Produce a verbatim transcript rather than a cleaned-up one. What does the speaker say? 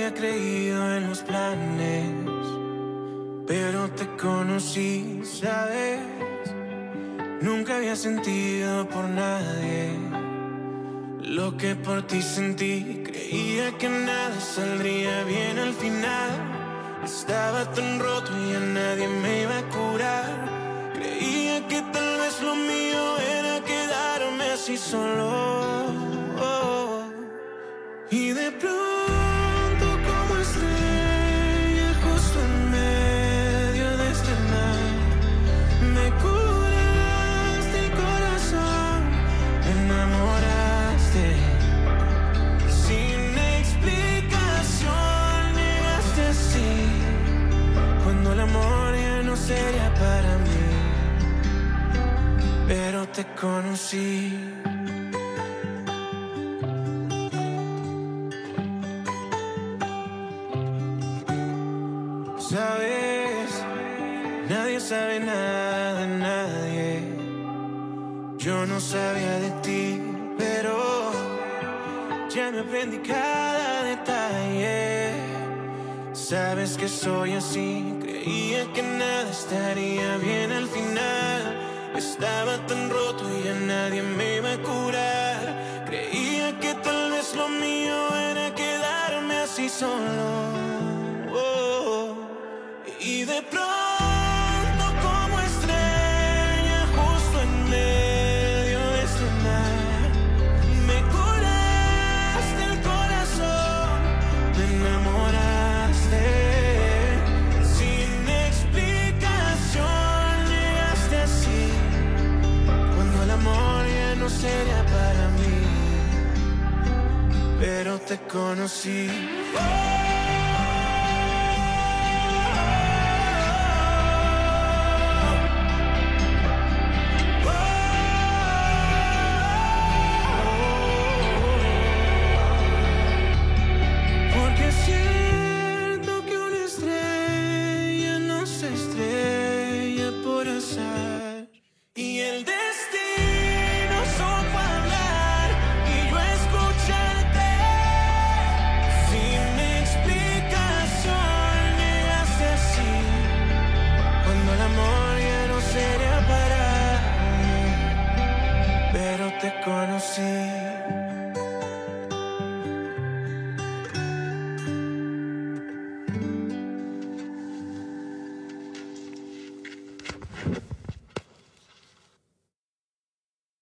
había creído en los planes, pero te conocí, ¿sabes? Nunca había sentido por nadie lo que por ti sentí. Creía que nada saldría bien al final. Estaba tan roto y a nadie me iba a curar. Creía que tal vez lo mío era quedarme así solo. Y de pronto como estrella justo en medio de este mar, me curaste el corazón, me enamoraste. Sin explicación llegaste así, cuando el amor ya no sería para mí, pero te conocí. Sabes, nadie sabe nada de nadie. Yo no sabía de ti, pero ya me aprendí cada detalle. Sabes que soy así, creía que nada estaría bien al final. Estaba tan roto y a nadie me iba a curar. Creía que tal vez lo mío era quedarme así solo. Y de pronto como estrella justo en medio de este mar, me curaste el corazón, me enamoraste. Sin explicación llegaste así, cuando el amor ya no sería para mí, pero te conocí. Oh,